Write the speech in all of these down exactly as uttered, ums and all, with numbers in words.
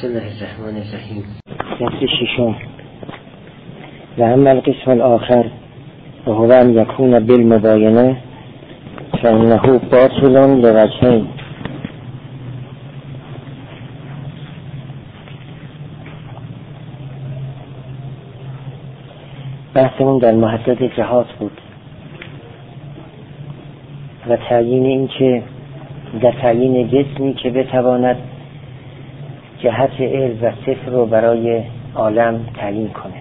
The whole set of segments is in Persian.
بسم الله الرحمن الرحیم. درس ششم. و اما القسم الاخر و هو ان یکون بالمباینه فانه باطل لوجهین. بحثمون در محدد جهات بود و تعیین این که در تعیین جسمی که بتواند جهت علم و صفر رو برای عالم تعیین کنه،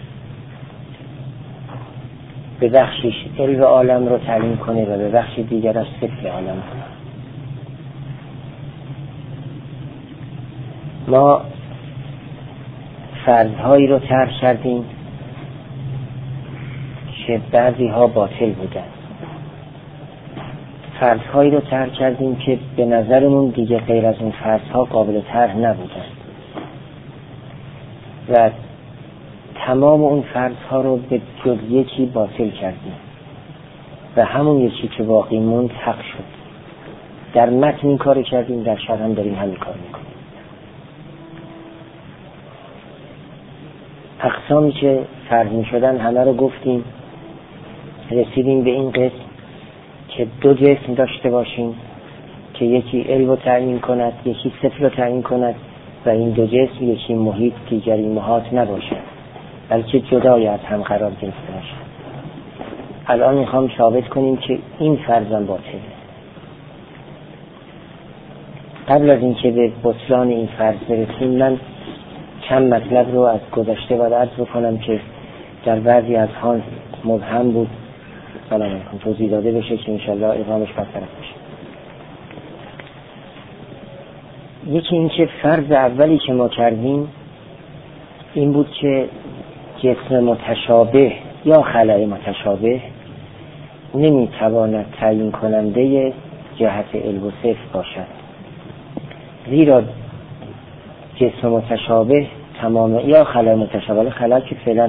به بخشش علم عالم رو تعیین کنه و به بخش دیگر از صفر عالم کنه. ما فرضهایی رو طرح کردیم که بعضی ها باطل بودن، فرضهایی رو طرح کردیم که به نظرمون دیگه غیر از اون فرضها قابل طرح نبودن و تمام اون فرضها رو به جز یکی باطل کردیم و همون یکی که باقی موند حق شد. در متن این کار کردیم، در شرح هم داریم همین کار میکنیم. اقسامی که فرض میشدن همه رو گفتیم، رسیدیم به این قسم که دو جسم داشته باشیم که یکی علم رو تعیین کند، یکی صفر رو تعیین کند و این دو جسم یکی محیط دیگری محاط نباشد، بلکه جدای از هم قرار گرفته باشد. الان میخوام ثابت کنیم که این فرضم باطله. قبل از اینکه به بطلان این فرض برسیم، من چند مطلب رو از گذشته باید عرض بکنم که در بعضی از ها مبهم بود. سلام علیکم. توضیح داده بشه که انشالله اقامش برطرف بشه. یکی این که فرض اولی که ما کردیم این بود که جسم متشابه یا خلأ متشابه نمیتواند تعیین کننده جهت علم و صفر باشد، زیرا جسم متشابه تمام یا خلأ متشابه، خلأ که فعلا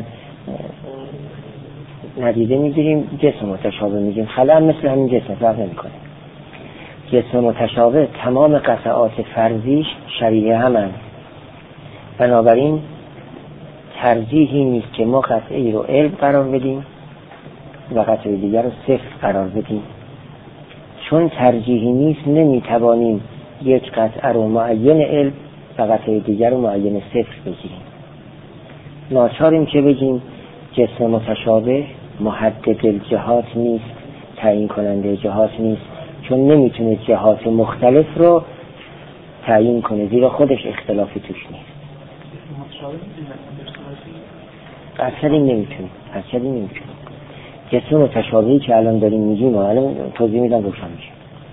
ندیده میگیریم، جسم متشابه میگیم، خلأ مثل همین جسم فرق نمیکنه. جسم متشابه تمام قطعات فرضیش شریعه همند، بنابراین ترجیحی نیست که ما قطعی رو علم قرار بدیم و قطعی دیگر رو صفر قرار بدیم. چون ترجیحی نیست نمیتوانیم یک قطعه رو معین علم و قطعی دیگر رو معین صفر بگیریم. ناچاریم که بگیم جسم متشابه محدد الجهات نیست، تعیین کننده جهات نیست، چون نمیتونه جهات مختلف رو تعیین کنه، زیرا خودش اختلافی توش نیست. اصلی نمیتونه اصلی نمیتونه جسم متشابهی که الان داریم میگیم و الان توضیح میدم روشن میشه.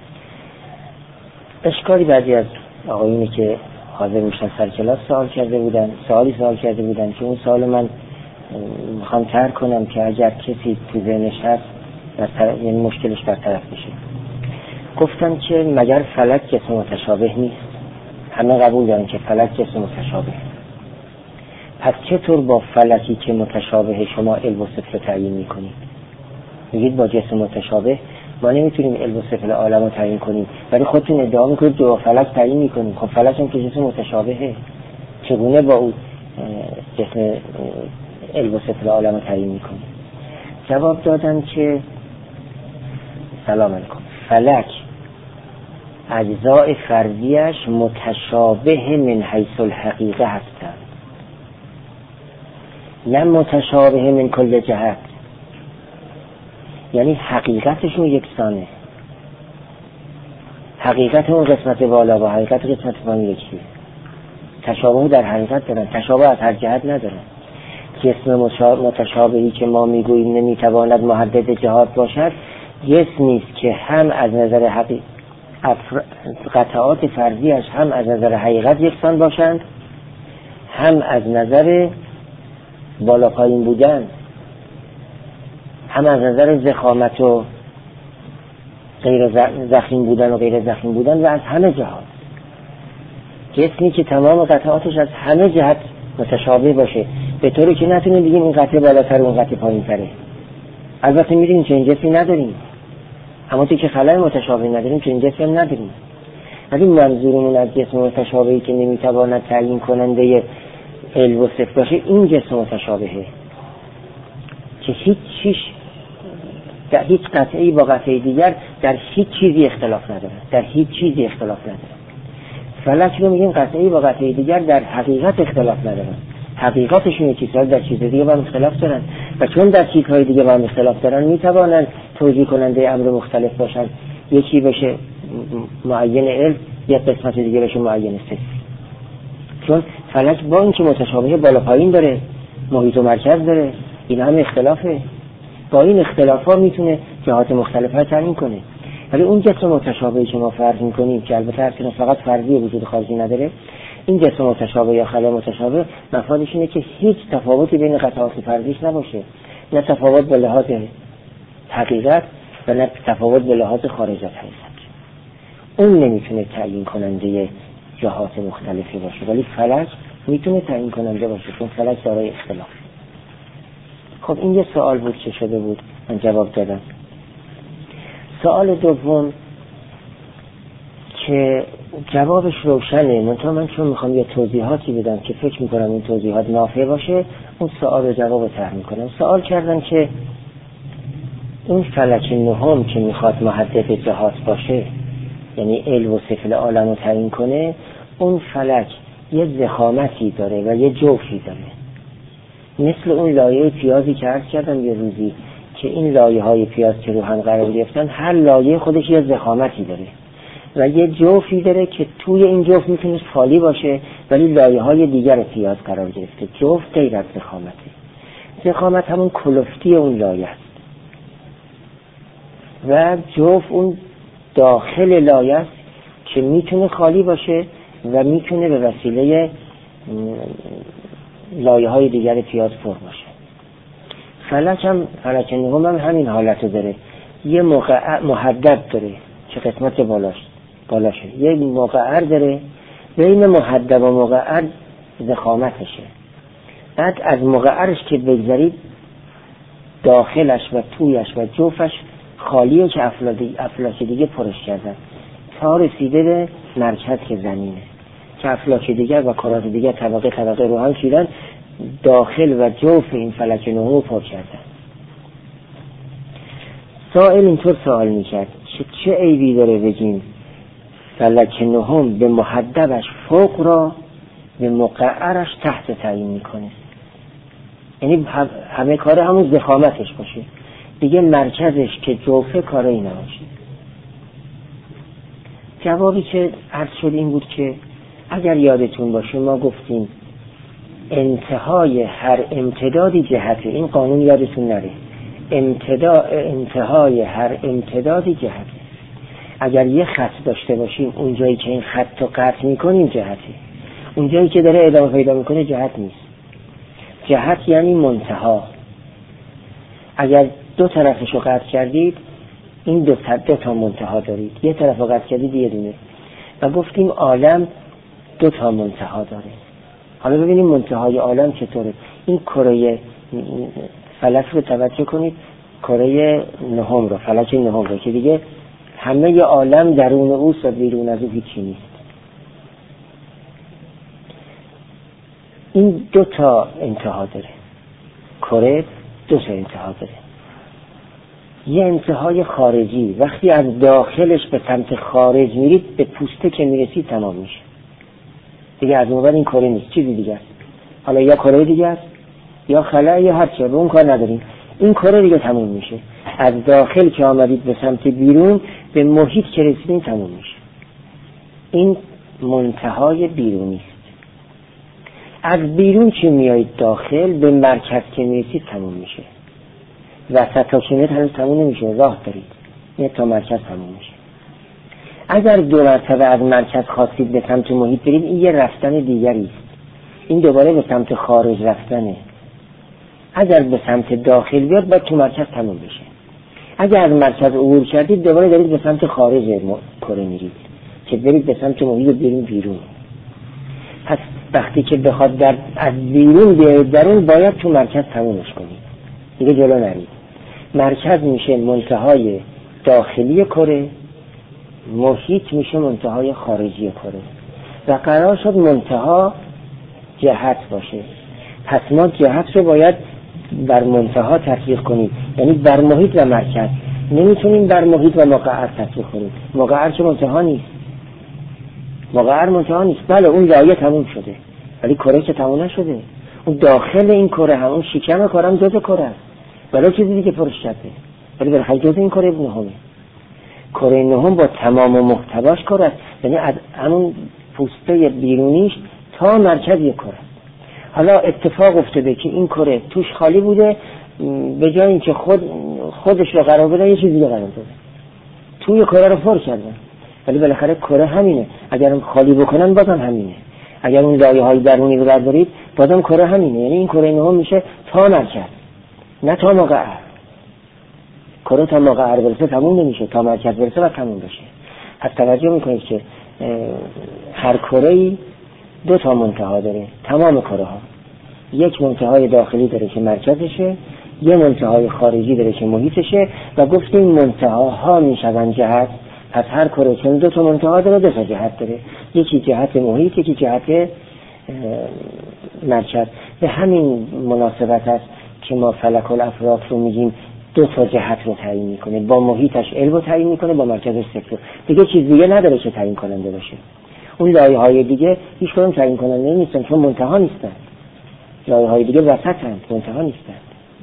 اشکالی بعضی از آقایونی که حاضر میشن سر کلاس سوال کرده بودن، سوالی سوال کرده بودن که اون سوال من میخوام طرح کنم که اگر کسی تو ذهنش هست یعنی مشکلش برطرف بشه. گفتم که مگر فلک جسم متشابه نیست؟ همه قبول دارن که فلک جسم متشابه. پس چطور با فلکی که متشابه شما علم و صفر تعیین میکنید؟ میگید با جسم متشابه ما نمیتونیم علم و صفر عالم رو تعیین کنیم، ولی خودتون ادعا میکنید با فلک تعیین میکنیم. خب فلک هم که جسم متشابهه، چگونه با اون جسم علم و صفر عالم رو تعیین میکنیم؟ جواب دادم که سلام علیکم، فلک اجزاء فرضیش متشابه من حیث الحقیقه هستند، نه متشابه من کل جهت، یعنی حقیقتشون یکسانه. حقیقت اون قسمت بالا و حقیقت قسمت پایین یکیه. تشابه در حقیقت دارن، تشابه از هر جهت ندارن. جسم متشابهی که ما میگوییم نمیتواند محدد جهات باشد، جسمی است که هم از نظر حقیقت قطعات فرضیش هم از نظر حقیقت یکسان باشند، هم از نظر بالا پایین بودن، هم از نظر ضخامت و غیر ضخیم بودن و غیر ضخیم بودن و از همه جهات. جسمی که تمام قطعاتش از همه جهت متشابه باشه، به طوری که نتونیم بگیم این قطعه بالاتر و اون قطعه پایین تره. البته میدونیم چه این جسمی نداریم، اما تو که خلأ متشابه نداریم که این جسم نداریم. ولی منظورمون از جسم متشابهی که نمیتواند تعیین کننده علم و صفت باشه این جسم متشابهه که هیچ چیز در هیچ قطعی با قطعی دیگر در هیچ چیزی اختلاف نداره، در هیچ چیزی اختلاف نداره. فلک رو میگیم قطعی با قطعی دیگر در حقیقت اختلاف نداره، حقیقتشون چیزها در چیز دیگه با هم اختلاف دارن و چون در چیزهای دیگه با هم اختلاف دارن میتوانن توجیه کننده امر مختلف باشن، یکی بشه معین علم یک قسمت دیگه بشه معین صفت. چون فلک با اینکه متشابه بالا پایین داره، محیط و مرکز داره، این هم اختلافه، با این اختلافات میتونه جهات مختلفه تعیین کنه. ولی اون جسم متشابهی که ما فرض میکنیم که البته هر فقط فرضی وجود خارجی نداره، این جسم متشابه یا خلا متشابه مفادش اینه که هیچ تفاوتی بین قطعات فرضیش نباشه، نه تفاوت به لحاظ حقیقت و نه تفاوت به لحاظ خارج از حقیقت. اون نمیتونه تعیین کننده جهات مختلفی باشه، ولی فلک میتونه تعیین کننده باشه چون فلک دارای اختلاف. خب این یه سوال بود که شده بود من جواب دادم. سوال دوم که جوابش روشنه، منتها من چون میخوام یه توضیحاتی بدم که فکر میکنم این توضیحات نافع باشه اون سوال رو جواب طرح میکنم. سوال کردن که اون فلک نهم که میخواد محدد جهات باشه، یعنی علم و صفت عالم رو تعیین کنه، اون فلک یه ضخامتی داره و یه جوفی داره، مثل اون لایه پیازی که عرض کردم یه روزی که این لایه های پیاز که رو هم قرار گرفتن هر لایه خودش یه ضخامتی داره و یه جوفی داره که توی این جوف میتونه خالی باشه ولی لایه های دیگر پیاز قرار گرفته. جوف غیر از ضخامته. ضخامت همون کلفتی اون لایه است و جوف اون داخل لایه است که میتونه خالی باشه و میتونه به وسیله لایه های دیگر پیاز پر باشه. فلک هم فلک نهم هم همین حالت داره، یه موقع محدد داره که قسمت بالاش بالاشه، یه موقعر داره، بین محدد و موقعر ضخامتشه. بعد از موقعرش که بگذارید داخلش و تویش و جوفش خالیه که افلاک دیگه پرش کردن تا رسیده به مرکز که زمینه که افلاک دیگر و کرات دیگر طبقه طبقه رو هم شیدن داخل و جوف این فلک نهم رو پر کردن. سائل اینطور سوال میکرد چه چه عیبی داره بگیم فلک نهم به محدبش فوق را به مقعرش تحت تعیین میکنه، یعنی همه کار همون ضخامتش باشه دیگه مرکزش که جوفه کاری نباشه. جوابی که عرض شد این بود که اگر یادتون باشه ما گفتیم انتهای هر امتدادی جهته، این قانون یادتون نره، امتدا انتهای هر امتدادی جهته. اگر یه خط داشته باشیم اونجایی که این خط رو قطع میکنیم جهته، اونجایی که داره ادامه پیدا میکنه جهت نیست. جهت یعنی منتها. اگر دو طرفشو قطع کردید این دو تا, دو تا منتها دارید، یه طرف رو قطع کردید یه دونه. و گفتیم عالم دو تا منتها داره. حالا ببینیم منتهای عالم چطوره. این کره فلک رو توجه کنید، کره نهم رو، فلک نهم رو که دیگه همه ی عالم درون اوست و بیرون از او هیچی نیست. این دو تا انتها داره، کره دو تا انتها داره. یه انتهای خارجی، وقتی از داخلش به سمت خارج میرید به پوسته که میرسید تمام میشه دیگه، از اون بعد این کره نیست، چیزی دیگه است. حالا یا کره دیگه است یا خلا یا هر چه، رو اون کار نداریم. این کره دیگه تموم میشه. از داخل که آمدید به سمت بیرون به محیط که رسیدین تموم میشه. این منتهای بیرونی است. از بیرون که میایید داخل به مرکز که میرسید تموم میشه. وسط تا که میاد هنوز تموم نمیشه، راه دارید میاد تا مرکز تموم میشه. اگر دو مرتبه از مرکز خواستید به سمت محیط برید این یه رفتن دیگری است، این دوباره به سمت خارج رفتنه. اگر به سمت داخل بیاد باید تو مرکز تموم بشه. اگر از مرکز عبور کردید دوباره دارید به سمت خارج کره میرید که برید به سمت محیط و برید بیرون. پس وقتی که بخواد در از بیرون بیاید درون باید تو مرکز تمومش کنید دیگه جلو نرید. مرکز میشه منتهای داخلی کره محیط میشه منتهای خارجی کره و قرار شد منتها جهت باشه. پس ما جهت رو باید بر منتها تطبیق کنیم، یعنی بر محیط و مرکز. نمیتونیم بر محیط و مقعر تطبیق کنیم. مقعر چه منتها نیست، مقعر منتها نیست. بله اون لایه تموم شده ولی کره که تموم نشده. اون داخل این کره هم، اون شکم کره هم جزء کره است، ولی چیزی دیگه پرش شده، ولی بالاخره جزء این کره نهمه. کره نهم با تمام محتواش کره است، یعنی از همون پوسته بیرونیش تا مرکز یک کره است. حالا اتفاق افتاده که این کره توش خالی بوده، به جای اینکه خود خودش رو قرار بده یه چیزی رو قرار داده، توی کره رو پر کردن. ولی بالاخره کره همینه، اگر خالی بکنن بازم همینه. اگر اون لایه های درونی رو بردارید بازم کره همینه. یعنی این کره نهم میشه تا مرکز، نه تا مقعر. کره تا مقعر برسه تموم نمیشه، تا مرکز برسه و تموم بشه. پس توجه میکنید که هر کره‌ای دو تا منتها داره، تمام کره ها. یک منتهای داخلی داره که مرکزشه، یه منتهای خارجی داره که محیطشه و گفتیم منتهاها میشون جهت. پس هر کره چون دو تا منتها داره دو تا جهت داره، یکی جهت محیط یکی جهت مرکز. به همین مناسبت است که ما فلک الافلاک رو میگیم دو تا جهت رو تعیین میکنه، با محیطش علم رو تعیین میکنه، با مرکزش صفر. دیگه چیز دیگه نداره که تعیین کننده باشه. اون لایه های دیگه هیچ کدوم تعیین کننده نیستن چون منتها نیستن. لایه های دیگه وسطن، منتها نیستن.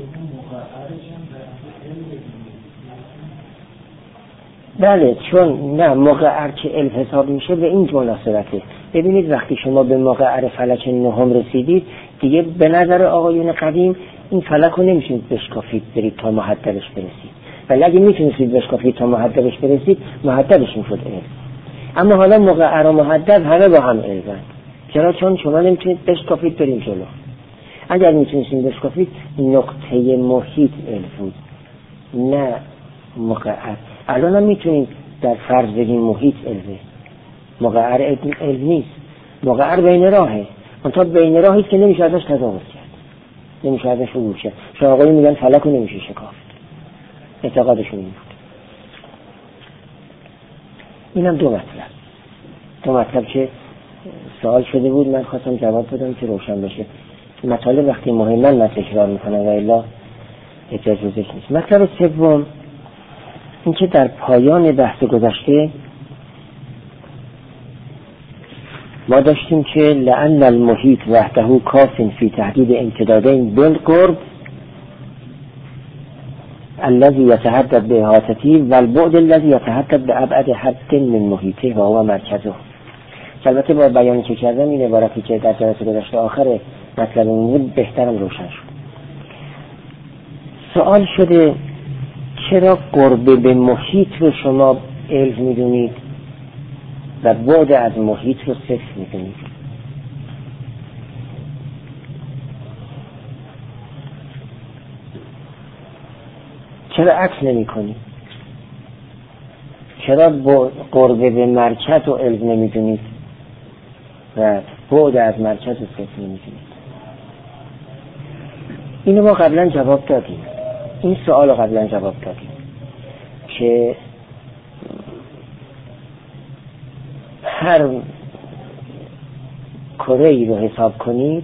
بله چون نه مقعر که علم حساب میشه به این مناسبته. ببینید وقتی شما به مقعر فلک نهم رسیدید دیگه به نظر آقایون قدیم این فلک رو نمیشونید بشکافید برید تا محدبش برسید، ولی اگه میتونستید بشکافید تا محدبش برسید محدبش میشد علم. اما حالا مقعر و محدب همه با هم علمن. چرا؟ چون شما نمیتونید بشکافید بریم جلو. اگر میتونستید بشکافید نقطه محیط علم بود نه مقعر. الان هم میتونید در فرض بگیم محیط علمه، مقعر علم نیست. مقعر بین راهه، منتها بین راهی که نمیشه ازش تجاوز کرد، نمیشه ازش عبور کرد. شما آقایی میگن فلک رو نمیشه شکافت، اعتقادشون این بود. اینم دو مطلب دو مطلب که سوال شده بود، من خواستم جواب بدم که روشن بشه. مطالب وقتی مهمن من تکرار میکنم و الا احتیاج روزش نیست. مطلب سوم این که در پایان بحث گذشته ما داشتیم که لأن المحیط وحده کاف فی تحدید امتدادین بالقرب الذي يتحدد باحاطته والبعد الذي يتحدد بابعد حد من محیطه و هو مرکزه. البته با بیانی که کردم این عبارتی که در جلسه گذشته آخر مطلبمون بود بهترم روشن شد. سوال شده چرا قرب به محیط رو شما علم میدونید و بعد از محیط رو صفر میدونید؟ چرا عکس نمی کنید؟ چرا قرب به مرکز رو علم نمیدونید و بعد از مرکز رو صفر نمیدونید؟ اینو ما قبلا جواب دادیم، این سوال رو قبلا جواب دادیم که هر کره ای رو حساب کنید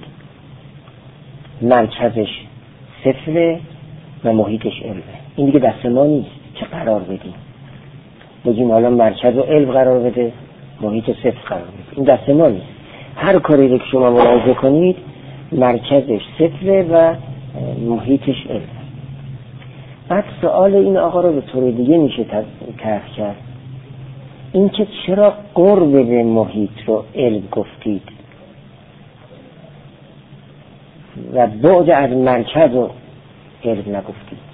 مرکزش صفره و محیطش علمه. این دیگه دست ما نیست چه قرار بدیم، بگیم حالا مرکز رو علم قرار بده محیط صفر قرار بده، این دست ما نیست. هر کره رو که شما ملاحظه کنید مرکزش صفره و محیطش علمه. بعد سوال این آقا رو به طور دیگه میشه طرح کرد، این که چرا قرب به محیط رو علم گفتید و بعد از مرکز رو علم نگفتید؟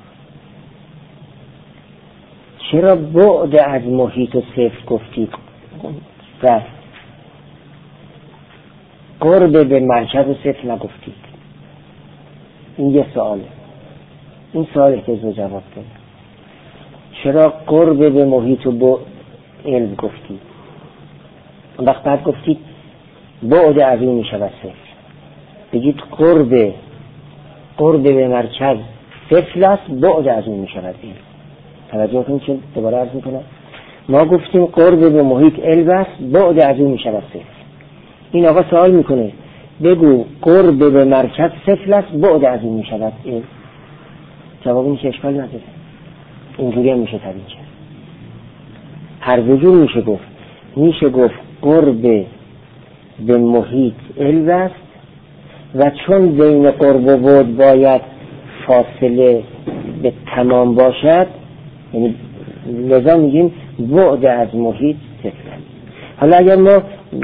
چرا بعد از محیط و صفر گفتید و قرب به مرکز و صفر نگفتید؟ این یه سواله، این سوال احتیاج به جواب داره. چرا قرب به محیط و با علم گفتید وقت بعد گفتید بعد از این میشود صفر؟ بگید قرب قرب به مرکز صفر است، بعد از این میشود علم. توجه کنید که دوباره عرض میکنم ما گفتیم قرب به محیط علو است، بعد از اون میشه صفر. این آقا سوال میکنه بگو قرب به مرکز صفر است، بعد از اون میشه علو. جواب این که اشکال نداره، اینجوری هم میشه تعبیر کرد. هر دو جور میشه گفت. میشه گفت قرب به محیط علو است و چون بین قرب و بعد باید فاصله به تمام باشد، یعنی لذا میگیم بعد از محیط صفر است. حالا اگر ما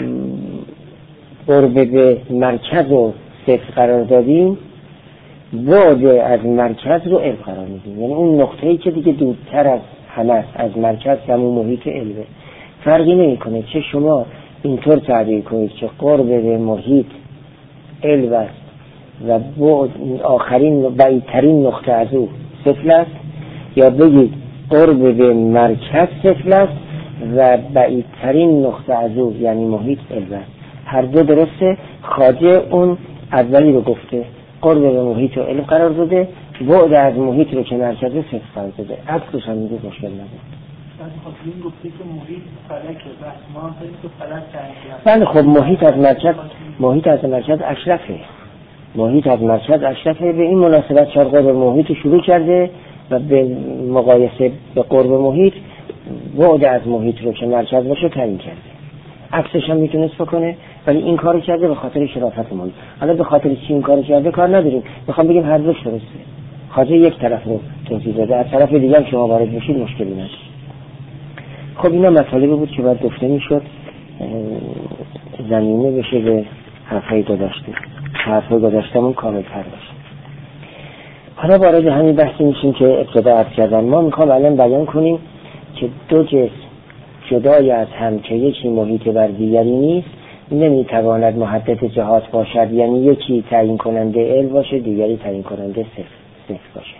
قرب به مرکز رو صفر قرار دادیم، بعد از مرکز رو علو قرار میدیم، یعنی اون نقطه‌ای که دیگه دورتر از همه است از مرکز، همون محیط علوه. فرقی نمیکنه چه شما اینطور تعبیر کنید که قرب به محیط علو است و بعد آخرین بعیدترین نقطه از او صفر است، یا بگید قرب به مرکز صفر است و بعیدترین نقطه از او یعنی محیط علو است. هر دو درسته. خواجه اون اولی رو گفته، قرب به محیط رو علو قرار داده، بعد از محیط رو که مرکز صفر قرار داده. عکسش هم میگه مشکل نداره. این گفته که محیط فلکه، بس ما داریم که فلک تعیین. بله خب محیط از مرکز، محیط از مرکز اشرفه. محیط از مرکز اشرفه. به این مناسبت چهار قرب محیط شروع کرده و به مقایسه به قرب محیط بعد از محیط رو که مرکز باشه تعیین کرده. عکسش هم میتونست بکنه، ولی این کارو کرده به خاطر شرافت محیط. حالا به خاطر چی این کارو کرده کار نداریم، میخوام بگیم هر دوش درسته. خواجه یک طرف رو توضیح داده، از طرف دیگه هم شما وارد بشید مشکلی نشه. خب اینا مطالبی بود که باید گفته میشد زمینه بشه به حرفای گذشته، حرفای گذشتمون کامل‌تر باشه. حالا وارد همین بحثی میشیم که ابتدا عرض کردم. ما میخوام الان بیان کنیم که دو جسم جدای از هم که یکی محیط بر دیگری نیست نمیتواند محدد جهات باشد، یعنی یکی تعیین کننده علم باشه دیگری تعیین کننده صفر صفر باشه.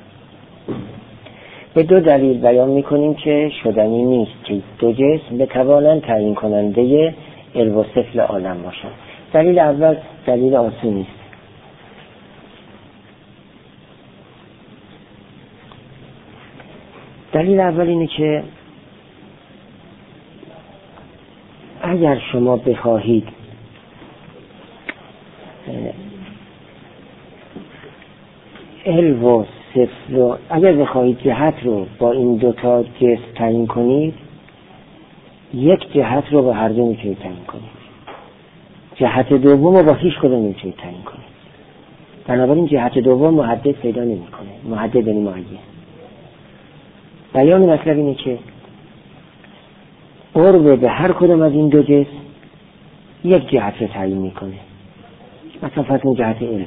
به دو دلیل بیان میکنیم که شدنی نیست که دو جسم بتوانند تعیین کننده علم و صفر عالم باشند. دلیل اول دلیل آسونی است. دلیل اول اینه که اگر شما بخواهید علم و صفر رو، اگر بخواهید جهت رو با این دوتا جسم تعیین کنید، یک جهت رو با هر دو میتونید تعیین کنید، جهت دوم رو با هیچ کدوم نمیتونید تعیین کنید. بنابراین جهت دوم محدد پیدا نمیکنه. محدد یعنی معین. بیان مطلب اینه که قرب به هر کدوم از این دو جسم یک جهت رو تعیین میکنه. مثلا فرض کنید جهت علم،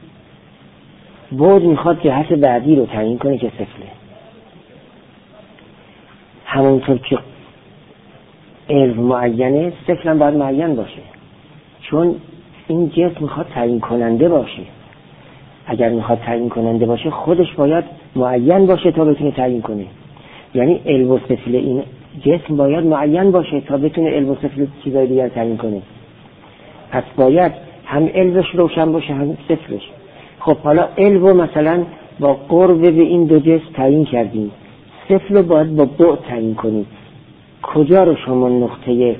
بعد میخواد جهت بعدی رو تعیین کنه که صفره. همونطور که علم معینه، صفر هم باید معین باشه، چون این جسم میخواد تعیین کننده باشه. اگر میخواد تعیین کننده باشه خودش باید معین باشه تا بتونه تعیین کنه. یعنی علم و صفر این جسم باید معین باشه تا بتونه علم و صفر چیزای دیگر تعیین کنه. پس باید هم علمش روشن باشه هم صفرش. خب حالا علم رو مثلا با قرب به این دو جسم تعیین کردیم، صفر رو باید با بعد تعیین کنیم. کجا رو شما نقطه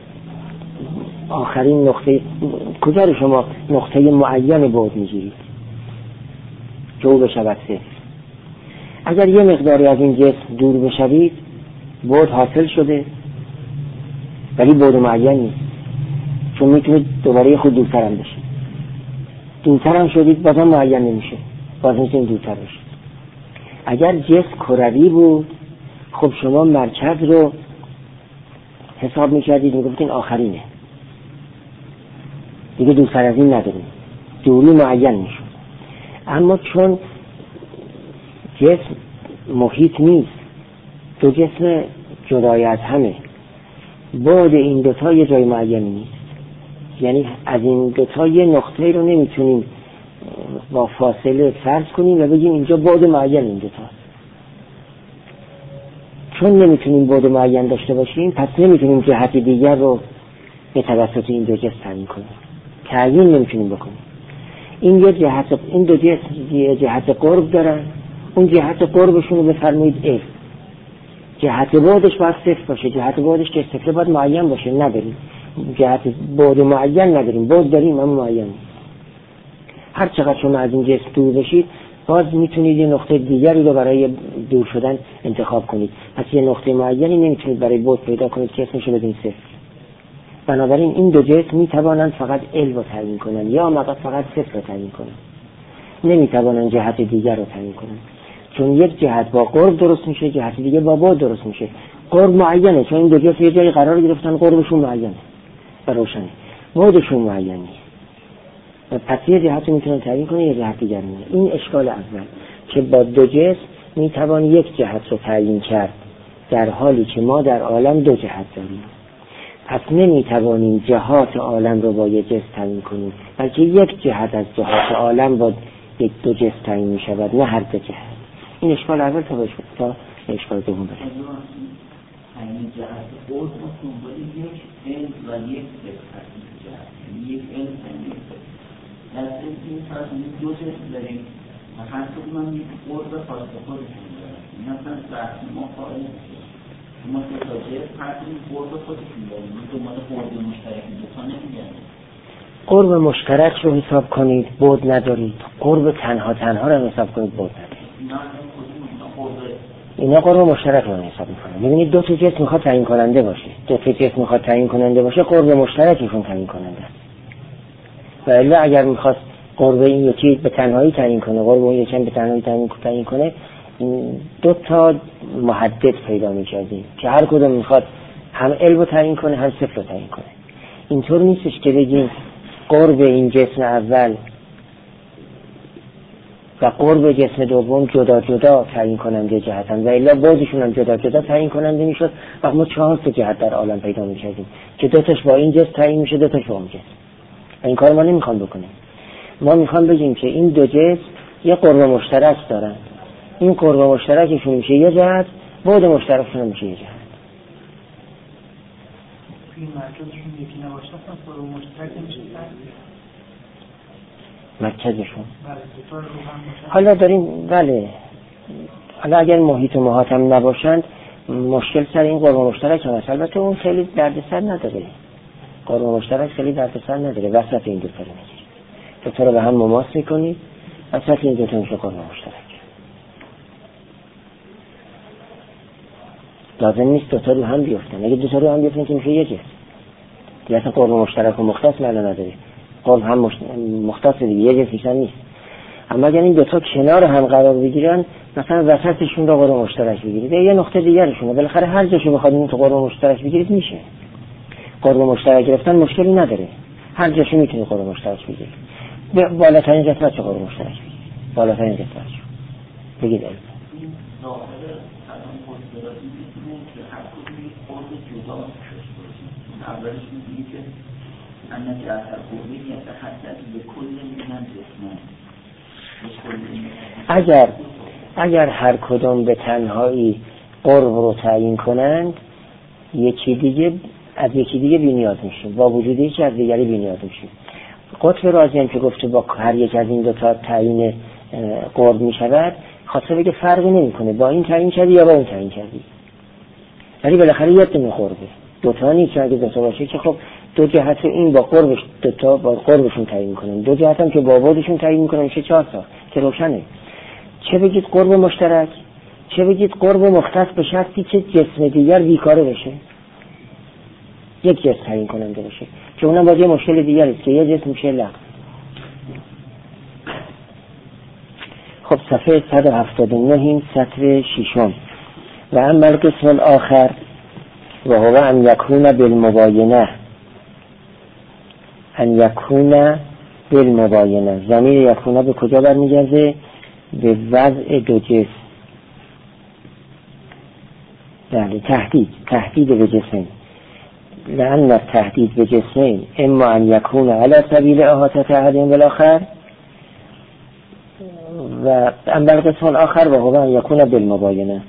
آخرین نقطه، کجا رو شما نقطه معین بعد میگیرید که او بشود صفر؟ اگر یه مقداری از این جسم دور بشوید بعد حاصل شده، ولی بعد معین نیست، چون میتونید دوباره خود دورتر هم بشید. دورتر هم شدید بازم معین نمیشه، بازم میتونید دورتر بشید. اگر جسم کروی بود، خب شما مرکز رو حساب میکردید، میگفتین آخرینه، دیگه دورتر از این نداریم، دوری معین میشد. اما چون جسم محیط نیست، دو جسم جدای از همه، بعد این دوتا یه جای معین نیست، یعنی از این دوتا یه نقطه رو نمیتونیم با فاصله فرض کنیم و بگیم اینجا بعد معین این دوتا. چون نمیتونیم بعد معین داشته باشیم، پس نمیتونیم جهت دیگر رو به توسط این دو جسم تعیین کنیم، تعیین نمیتونیم بکنیم. این یه جهت، این دو جسم یه جهت قرب دارن، اون جهت قربشون رو بفرمایید علم. جهت بعدش باید صفر باشه. جهت بعدش که صفر باید معین باشه، نداریم. جهت بعد معین نداریم، بعد داریم اما معین نیست. هر چقدر شما از این جسم دور بشید باز میتونید یه نقطه دیگری رو برای دور شدن انتخاب کنید. پس یه نقطه معینی نمیتونید برای بعد پیدا کنید که اسمش رو بدین صفر. بنابراین این دو جسم میتوانند فقط ال رو تعیین کنند یا فقط فقط صفر رو تعیین کنند، نمیتوانند جهت دیگر رو تعیین کنند. چون یک جهت با قرب درست میشه، جهت دیگه با بعد درست میشه. قرب معینه چون این دو جسم یه جایی قرار گرفتن، قربشون معینه و روشنه، بعدشون معین نیست. پس یه جهت رو میتونن تعیین کنه، یه جهت دیگر میتونن. این اشکال اول که با دو جسم میتوان یک جهت رو تعیین کرد در حالی که ما در عالم دو جهت داریم. پس نمیتوانیم جهات عالم رو با یک جسم تعیین کنیم، بلکه یک جهت از جهات عالم با یک دو جسم تعیین میشود، نه هر دو جهت. این اشکال اول تا بشه تا اشکال دوم بشه. این جهت خود ما دنبال یک علم و یک صفت جهت، یک علم و یک صفت. در این فرض دو جسم داریم و هر کدوم هم یک قرب خاص خودشون دارن. مثلا بحث ما فاعل ما سه تا جسم هر کدوم قرب خودشون داریم. ما دنبال قرب مشترک دو تا نمیگردیم. قرب مشترک رو حساب کنید بعد ندارید، قرب تنها تنها رو حساب کنید بعد ندارید. اینا قرب مشترک رو حساب میکنن. ببینید دو تا جسم میخواد تعیین کننده باشه، دو تا جسم میخواد تعیین کننده باشه، قرب مشترکشون تعیین کننده است. و الا اگر میخواست قرب این یکی به تنهایی تعیین کنه، قرب اون یکی به تنهایی تعیین کنه، دو تا محدد پیدا میکردیم که هر کدوم میخواد هم ال رو تعیین کنه هم صفر رو تعیین کنه. اینطور نیستش که بگیم قرب این جسم اول و قرب جسم دوم جدا جدا تعیین کننده جهتن و الا بعضشون هم جدا جدا تعیین کننده میشد و ما چهار تا جهت در عالم پیدا میکردیم که دو تاش با این جسم تعیین میشه، دو تاش با اون جسم. این کار ما نمیخوام بکنیم. ما میخوام بگیم که این دو جسم یه قرب مشترک دارن، این قرب مشترکشون میشه یه جهت، بعد مشترکشون میشه یه جهت. این مرکزشون یکی نباشه اصلا قرب مشترک نمیشه. مرکزشون حالا داریم بله، حالا اگر محیط و محاطم نباشند مشکل سر این قرب مشترک هم هست. البته اون خیلی دردسر نداره، قرب مشترک خیلی دردسر نداره. وسط این دو تا رو میگیرید، دو تا رو به هم مماس میکنید، وسط این دو تا میشه قرب مشترک. لازم نیست دو تا رو هم بیفتن. اگه دو تا رو هم بیفتن که میشه یه جسم دیگه، اصلا قرب مشترک و مختص معنا نداره. قرب هم مشت... مختص دیگه، یه جسم بیشتر نیست. اما اگر این دو تا کنار هم قرار بگیرن، مثلا وسطشون رو قرب مشترک بگیرید، یه نقطه دیگرشونه، بالاخره هر جاشو بخواید این تو قرب مشترک بگیرید میشه. قرب مشترک گرفتن مشکلی نداره، هر جاشو میتونید قرب مشترک بگیرید. بالاترین قسمت چه قرب مشترک بگیرید، بالاترین قسمت بگید علم. اولش میگه که ان جهت قربی یتحدث بكل من جسمان. اگر اگر هر کدوم به تنهایی قرب رو تعیین کنند، یکی دیگه از یکی دیگه بی‌نیاز میشه، با وجود یکی از دیگری بی‌نیاز میشه. قطب رازی هم که گفته با هر یک از این دو تا تعیین قرب میشود، خاصه بگه فرقی نمیکنه با این تعیین کردی یا با اون تعیین کردی، ولی بالاخره یه دونه قربه. دو تا نیست، اگه دو تا باشه که خب دو جهت این با قربش دو تا با قربشون تعیین کنن، دو جهت هم که با بعدشون تعیین میکنن میشه چهار تا که روشنه. چه بگید قرب مشترک، چه بگید قرب مختص، به شرطی که جسم دیگر بیکاره بشه، یک جسم تعیین کننده باشه، که اونم باید یه مشکل دیگری است که یه جسم میشه لغو. خب صفحه صد و هفتاد و نه این سطر ششم. و اما القسم الاخر و هو ان یکون بالمباینه، ان یکون بالمباینه. ضمیر یکون به کجا برمیگرده؟ به وضع دو جسم. بله، تهدید تهدید به جسم. لأن التهدید به جسم اما ان یکون علی سبیل احاطه احدهم بالآخر و اما القسم الاخر و هو ان یکون بالمباینه.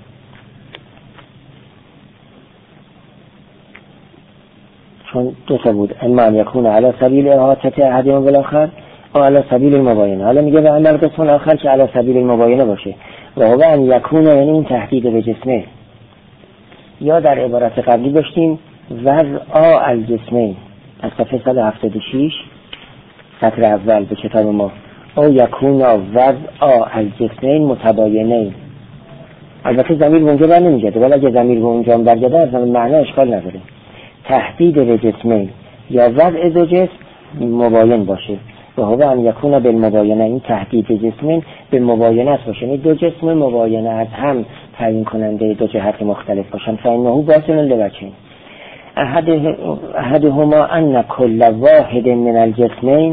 چون دو تا بود، اما ان یکون علی سبیل احاطه احدهم بالآخر و علی سبیل المباینه. حالا میگه و اما القسم الاخر که علی سبیل المباینه باشه و هو ان یکون، یعنی این تهدید به جسمه. یا در عبارت قبلی داشتیم وضع الجسمین از صفحه صد و هفتاد و شش سطر اول به کتاب ما، او یکون وضع الجسمین متباینین. البته ضمیر به اونجا بر نمیگرده، ولی اگه ضمیر به اونجا برگرده از معنی اشکال نداره. تهدید الجسمین یا وضع دو جسم مباین باشه و هو ان یکون بالمباینه، این تهدید جسمین به مباینه است باشه، یعنی دو جسم مباینه از هم تعیین کننده دو جهت مختلف باشن. فانه باطل لوجهین احد احدهما ان کل واحد من الجسمین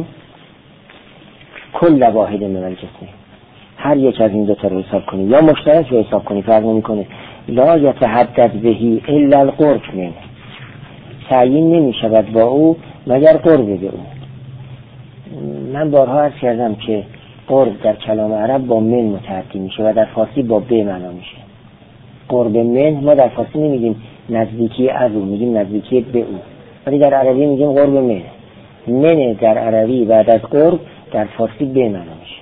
کل واحد من الجسمین، هر یک از این دو تا رو حساب کنی یا مشترک رو حساب کنی فرق نمیکنه. لا یتحدد بهی الا القرب منه، تعیین نمی شود با او مگر قرب به او. من بارها عرض کردم که قرب در کلام عرب با من متعدی میشه و در فارسی با به معنا میشه. قرب من ما در فارسی نمیگیم نزدیکی از او، میگیم نزدیکی به او، ولی در عربی میگیم قرب من. من در عربی بعد از قرب در فارسی به معنا میشه.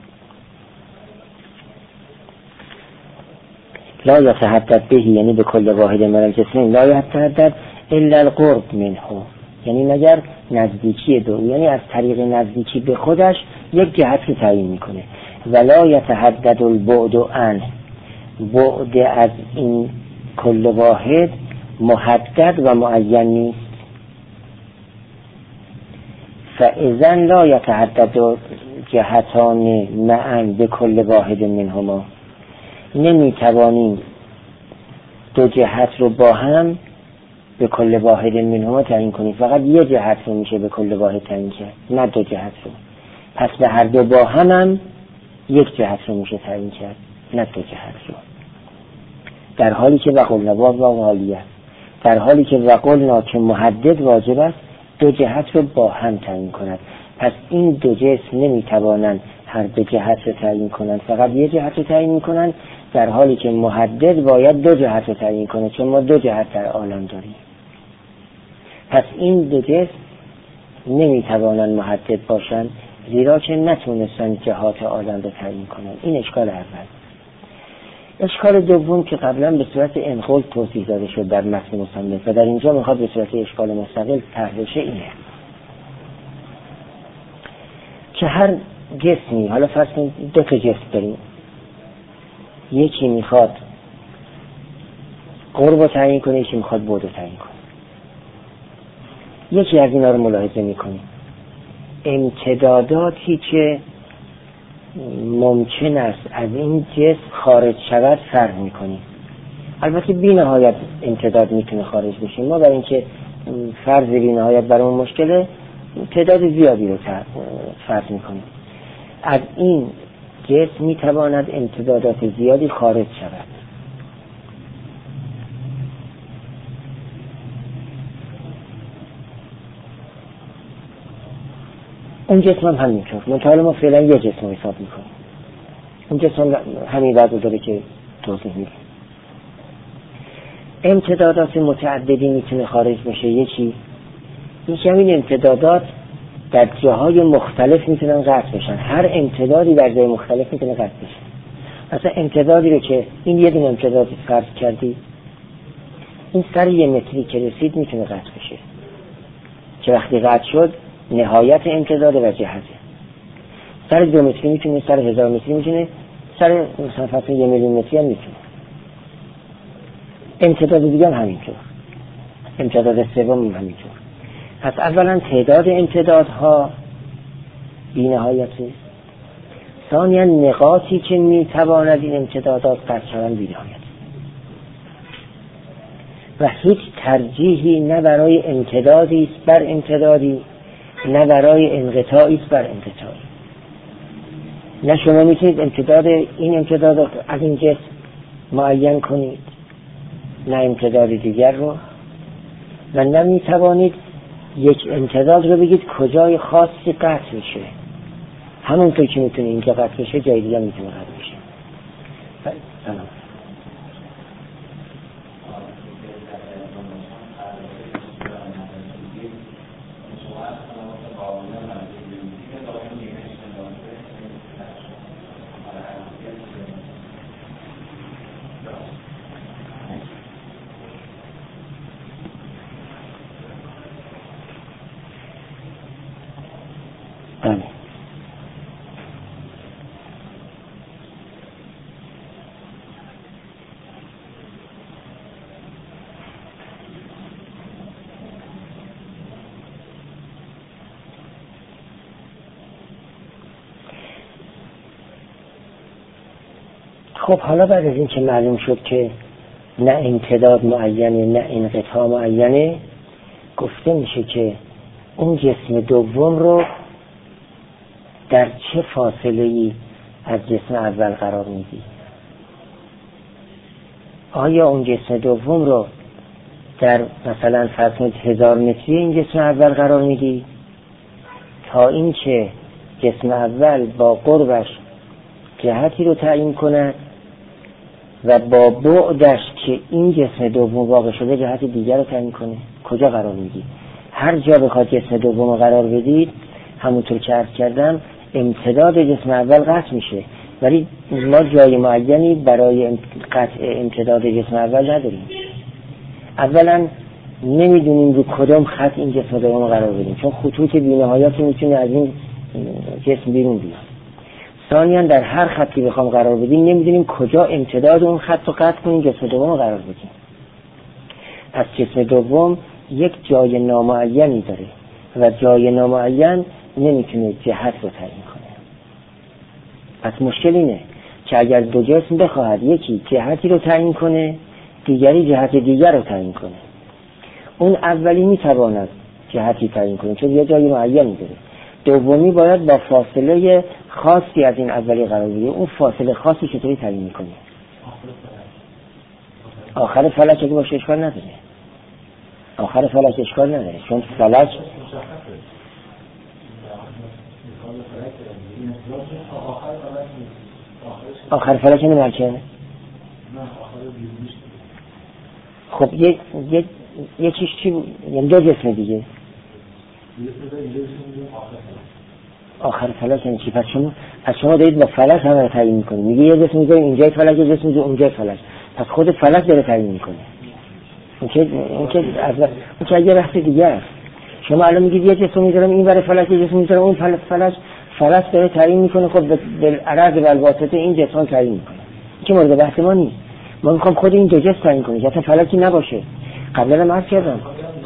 لا یتحدد بهی یعنی به کل واحد من الجسمین، لا یتحدد الا القرب منه، یعنی مگر نزدیکی دو، یعنی از طریق نزدیکی به خودش یک جهت رو تعیین میکنه. ولا یتحدد البعد عنه، بعد از این کل واحد محدد و معین نیست. فاذا لا یتحدد جهتان معا به کل واحد منهما، نمیتوانیم دو جهت رو با هم به کل واحد منهما تعیین کنیم، فقط یه جهت رو میشه به کل واحد تعیین کرد، نه دو جهت رو. پس به هر دو با هم هم یک جهت رو میشه تعیین کرد، نه دو جهت رو. در حالی که وقلنا و غالیه، در حالی که وقلنا که محدد واجب است دو جهت رو با هم تعیین کند. پس این دو جسم نمیتوانند هر دو جهت رو تعیین کنند، فقط یه جهت رو تعیین میکنند، در حالی که محدد باید دو جهت رو تعیین کنه، چون ما دو جهت در عالم داریم. پس این دو جسم نمیتوانند محدد باشند، زیرا که نتونستن جهات عالم رو تعیین کنند. این اشکال اول. اشکال دوم که قبلا به صورت انقل توضیح داده شد در متن مصنف و در اینجا میخواد به صورت اشکال مستقل طرح بشه، اینه که هر جسمی، حالا فرض کنید دو تا جسم داریم، یکی میخواد قرب رو تعیین کنه، یکی میخواد بعد رو تعیین کنه. یکی از اینا رو ملاحظه میکنیم، امتداداتی که ممکن است از این جسم خارج شود فرق میکنیم. البته بی نهایت امتداد میتونه خارج بشه، ما برای اینکه فرض بی نهایت برامون مشکله تعداد زیادی رو فرض میکنیم. از این جسم میتواند امتدادات زیادی خارج شود. اون جسم هم همینطور، منطقه ما فعلا یه جسم رو حساب میکنیم. اون جسم هم همین وضع داره که توضیح میدیم. امتدادات متعددی میتونه خارج بشه. یکی یکی همین امتدادات در جاهای مختلف میتونن قطع بشن. هر امتدادی در جای مختلف میتونه قطع بشه. مثلا امتدادی رو که این یه دونه امتداد فرض کردی، این سر یه متری که رسید میتونه قطع بشه، که وقتی قطع شد نهایت امتداد و جهته. سر دو متری میتونه، سر هزار متری میتونه، سر مثلا فرض یه میلیون متری هم میتونه. امتداد دیگه هم همینطور، امتداد سوم هم همینطور. پس اولا تعداد امتدادها بی نهایته، ثانیا نقاطی که میتواند این امتدادات قطع شوند بی نهایت و هیچ ترجیحی نه برای امتدادی است بر امتدادی، نه برای انقطاعی است بر انقطاعی. نه شما میتونید امتداد این امتداد از این جسم معین کنید، نه امتداد دیگر رو، و نه میتوانید یک امتداد رو بگید کجای خاصی قطع میشه. همونطور که میتونه اینجا قطع بشه جای دیگه میتونه قطع بشه. سلام. خب حالا بعد از این که معلوم شد که نه امتداد معینه نه انقطاع معینه، گفته میشه که اون جسم دوم رو در چه فاصله‌ای از جسم اول قرار میدی؟ آیا اون جسم دوم رو در مثلا فرض کنید هزار متری این جسم اول قرار میدی تا این که جسم اول با قربش جهتی رو تعیین کنه و با بعدش که این جسم دوم واقع شده جهت دیگر رو تعیین کنه؟ کجا قرار میدی؟ هر جا بخواد جسم دوم رو قرار بدید، همونطور که عرض کردم امتداد جسم اول قطع میشه، ولی ما جای معینی برای قطع امتداد جسم اول نداریم. اولا نمیدونیم رو کدام خط این جسم دوم رو قرار بدیم، چون خطوط بی‌نهایت میتونه از این جسم بیرون بیاد. ثانیاً در هر خطی بخوام قرار بدیم نمیدونیم کجا امتداد اون خط رو قطع کنیم جسم دوم رو قرار بدیم. پس جسم دوم یک جای نامعینی داره و جای نامعین نمیتونه جهت رو تعیین کنه. پس مشکل اینه که اگر دو جسم بخواهد یکی جهتی رو تعیین کنه دیگری جهت دیگر رو تعیین کنه، اون اولی میتواند جهتی تعیین کنه چون یه جای معینی داره، دومی باید با فاصله خاصی از این اولی قرار بگیره. اون فاصله خاصی چطوری تعیین میکنه؟ آخر فلک اگه باشه اشکال نداره، آخر فلک اشکال نداره چون فلک آخر فلک اینه ملکه. خب یک یک یکیش چی بود؟ یعنی دو جسم دیگه آخر فلک یعنی چی؟ پس شما پس شما دارید با فلک همه رو تعیین میکنید، میگه یه جسم میذاریم اینجای فلک یه جسم میذاریم اونجای فلک، پس خود فلک داره تعیین میکنه. اون که اون که از اون که یه بحث دیگه است. شما الان میگید یه جسم میذارم این برای فلک یه جسم میذارم اون فلک فلک فلک داره تعیین میکنه، خب به عرض و الواسطه این جسم تعیین میکنه. این که مورد بحث ما نیست. ما میخوام خود این دو جسم تعیین کنیم که اصلا فلکی نباشه. قبلا هم عرض کردم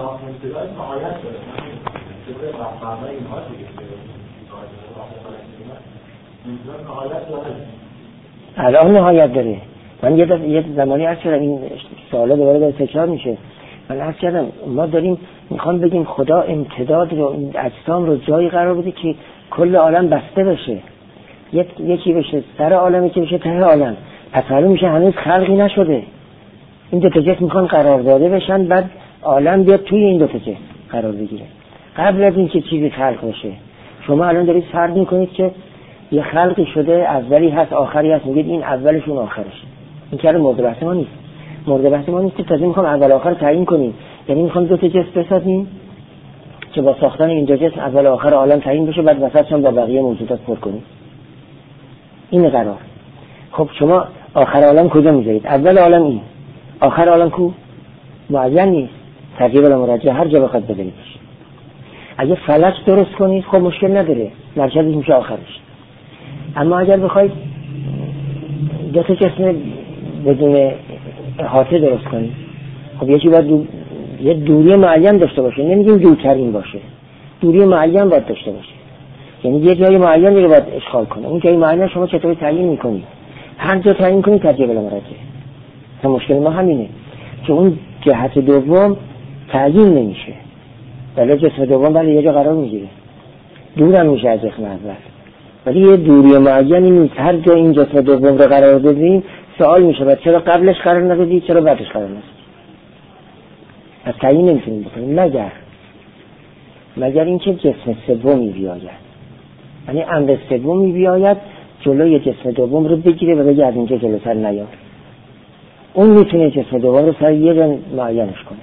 الان نهایت داره. من یه دفعه یه زمانی عرض کردم این سوالا دوباره داره تکرار میشه. من عرض کردم ما داریم میخوام بگیم خدا امتداد رو این اجسام رو جایی قرار بده که کل عالم بسته بشه، یک یکی بشه سر عالم یکی بشه ته عالم. پس معلوم میشه هنوز خلقی نشده، این دو تا جسم میخوان قرار داده بشن، بعد عالم بیاد توی این دو تا جسم قرار بگیره قبل از اینکه چیزی خلق بشه. شما الان دارید فرض میکنید که یه خلقی شده، اولی هست آخری هست، میگید این اولشون آخرش. این که مورد بحث ما نیست. مورد بحث ما نیست که تازه میخوام اول آخر تعیین کنیم، یعنی میخوام دو تا جسم بسازیم که با ساختن این دو جسم اول آخر عالم تعیین بشه، بعد وسطش هم با بقیه موجودات پر کنیم. این قرار. خب شما آخر عالم کجا میذارید؟ اول عالم این، آخر عالم کو؟ معین نیست، ترجیح و مرجع هر جا بخواد بذارید. اگه فلک درست کنید خب مشکل نداره، مرکزش میشه آخرش. اما اگر بخواید دو تا جسم بدون احاطه درست کنید، خب یکی باید دو... یه دوری معین داشته باشه، نمیگیم دورترین باشه، دوری معین باید داشته باشه، یعنی یه جای معین رو باید اشغال کنه. اون جای معین شما چطوری تعیین میکنید؟ هر جا تعیین کنید ترجیح بلا مرجع. تا مشکل ما همینه که اون جهت دوم تعیین نمیشه، ولی جسم دوم ولی یه جا قرار میگیره، دورم میشه از جسم اول، ولی یه دوری معینی نیست. هر جا این جسم دوم رو قرار بدیم سوال میشه بعد چرا قبلش قرار ندادید، چرا بعدش قرار ندادید؟ از تعیین نمیتونیم بکنیم مگر مگر اینکه جسم سومی بیاید، یعنی امر سومی بیاید جلوی جسم دوم رو بگیره و بگه از اینجا جلوتر نیاد. اون میتونه جسم دوم رو سر یه جا معینش کنه،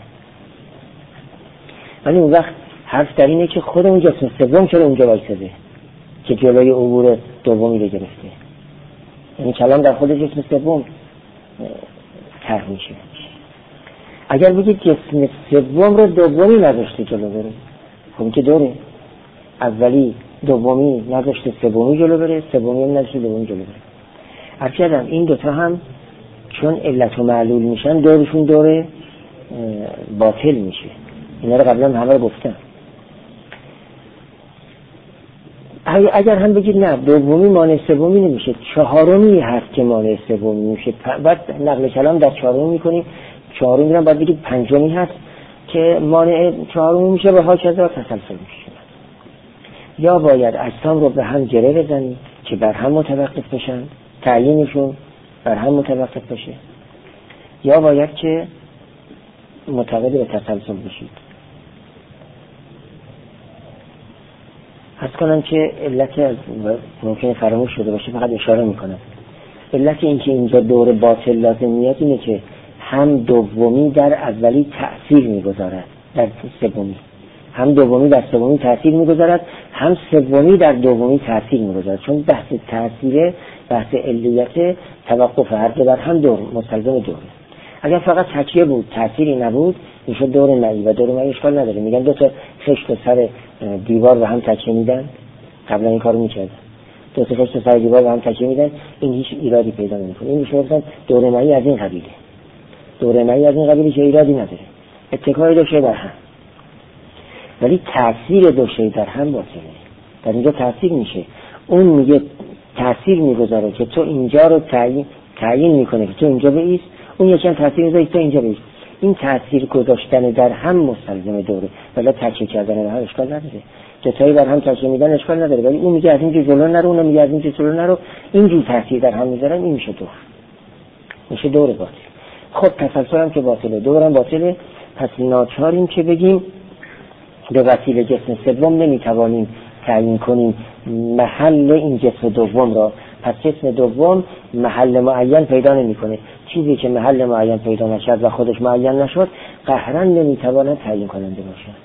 ولی اون وقت حرف در اینه که خود اون جسم سوم چرا اونجا وایساده که جلوی عبور دومی رو گرفته. یعنی کلام در خود جسم سوم طرح میشه. اگر بگید جسم سوم رو دومی نذاشته جلو بره، خب که دوره اولی دومی نذاشته سومی جلو بره، سومی هم نذاشته دومی جلو بره. ارشدم این دوتا هم چون علت و معلول میشن دورشون دوره باطل میشه. اینا رو قبلا همه رو گفتم. اگر هم بگید نه دومی مانع سومی نمیشه، چهارمی هست که مانع سومی میشه، بعد نقل کلام در چهارمی میکنیم، چهارمی میرم بعد بگید پنجمی هست که مانع چهارمی میشه و ها چیزا تسلسل میشه. یا باید اجسام رو به هم گره بزنید که بر هم متوقف بشن، تعیینشون بر هم متوقف بشه، یا باید که معتقد به تسلسل بشید. حس کنم که علت ممکنه فراموش شده باشه، فقط اشاره میکنم. علت این که اینجا دور باطل لازم میاد اینه که هم دومی در اولی تأثیر میگذارد در سومی، هم دومی در سومی تأثیر میگذارد، هم سومی در دومی تأثیر میگذارد. چون بحث تأثیره، بحث علیت توقف هر دو بر هم دور مستلزم دوره. اگر فقط تکیه بود تأثیری نبود میشه دور معی، و دور معی اشکال نداره. میگن دو تا خشت سر دیوار به هم تکیه میدن، قبلا این کارو میکردن، دو تا خشت سر دیوار به هم تکیه میدن، این هیچ ایرادی پیدا نمیکنه. این میشه گفتن دور معی از این قبیله، دور معی از این قبیله که ایرادی نداره، اتکای دو شی بر هم. ولی تأثیر دو شی در هم باطله. در اینجا تأثیر میشه، اون میگه تأثیر میگذاره که تو اینجا رو تعیین تعیین میکنه که تو اینجا بایست، اون یکم تأثیر میذاره تو اینجا بایست. این تأثیر گذاشتن در هم مستلزم دوره، ولی تکیه کردن در هم اشکال نداره. جتایی بر هم تکیه میدن اشکال نداره، ولی اون میگه از اینجا جلو نرو، اون میگه از اینجا جلو نرو، اینجور تأثیر در هم میذارن، این میشه دور، میشه دور باطل. خب تسلسل هم که باطله، دورم باطله، پس ناچاریم که بگیم به وسیله جسم سوم نمیتوانیم تعیین کنیم محل این جسم دوم را. پس جسم دوم محل معین پیدا نمیکنه. چیزی که محل معین پیدا نشد و خودش معین نشد قهرا نمیتواند تعیین کننده باشد.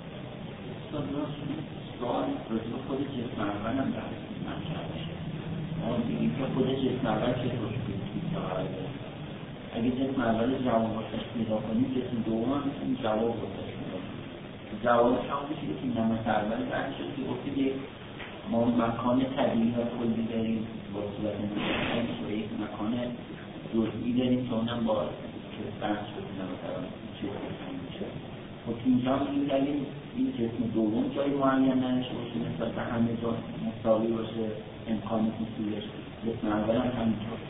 اگه جسم اول جواب باشش پیدا کنیم، جسم دوم هم جواب باشش پیدا کنیم. جوابش هم بشه که این نمه اول برد شد که گفته که ما مکان طبیعی و کلی داریم با صورت نمیشه و یک مکان جزئی داریم که اونم با که برد شد نمه اول چه کنیم میشه. خب اینجا میگردیم این جسم دوم جای معین ننشه باشه، نسبت به همه جا مساوی باشه، امکان حصولش. جسم اول هم همینطور.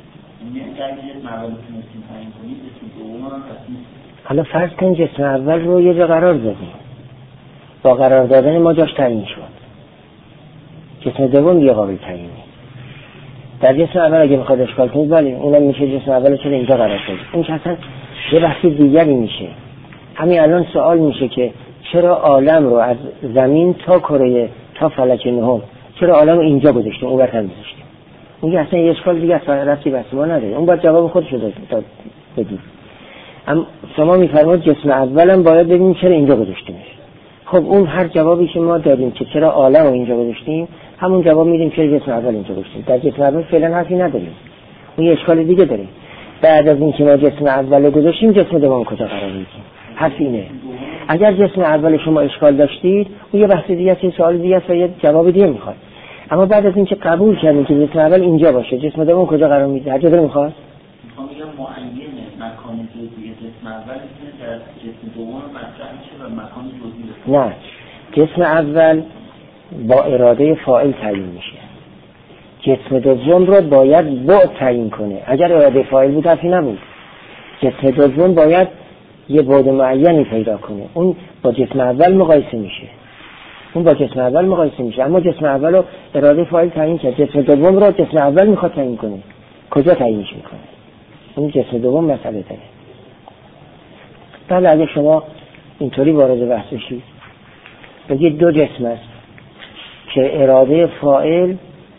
حالا فرض کن جسم اول رو یه جا قرار دادیم، با قرار دادن ما جاش تعیین شد، جسم دوم یه قابل تعیینه. در جسم اول اگه بخواد اشکال کنید ولی اونم میشه جسم اول چرا اینجا قرار دادیم. این که اصلا یه بحث دیگری میشه. همین الان سوال میشه که چرا عالم رو از زمین تا کره تا فلک نهم چرا عالم رو اینجا گذاشتیم، اون برتر میذاشتیم؟ میگه اصلا یه اشکال دیگه اصلا رفتی بس ما نداره، اون باید جواب خودش رو داد بدید. اما شما میفرمایید جسم اولم باید ببینیم چرا اینجا گذاشتیمش. خب اون هر جوابی که ما دادیم که چرا عالم رو اینجا گذاشتیم، همون جواب میدیم چرا جسم اول اینجا گذاشتیم. در جسم اول فعلا حرفی نداریم، اون یه اشکال دیگه داره. بعد از اینکه ما جسم اول رو گذاشتیم جسم دوم کجا قرار میدیم؟ حرف اینه. اگر جسم اول شما اشکال داشتید اون یه بحث دیگه است، سوال دیگه است و یه جواب دیگه میخواد. اما بعد از اینکه قبول کردیم که جسم اول اینجا باشه، جسم دوم کجا قرار میده؟ هر جا داره میخواد. میخوام بگم معینه مکان جزئی جسم اول در جسم دوم مطرح میشه و مکان جزئی. نه، جسم اول با اراده فاعل تعیین میشه، جسم دوم رو باید بعد تعیین کنه. اگر اراده فاعل بود حرفی نبود. جسم دوم باید یه بعد معینی پیدا کنه، اون با جسم اول مقایسه میشه. اون با جسم اول مقایسه میشه، اما جسم اول رو اراده فاعل تعیین کرد، جسم دوم رو جسم اول میخواد تعیین کنه. کجا تعیینش میکنه؟ اون جسم دوم مسئله داره. بله اگه شما اینطوری وارد بحث بشید بگید دو جسم است که اراده فاعل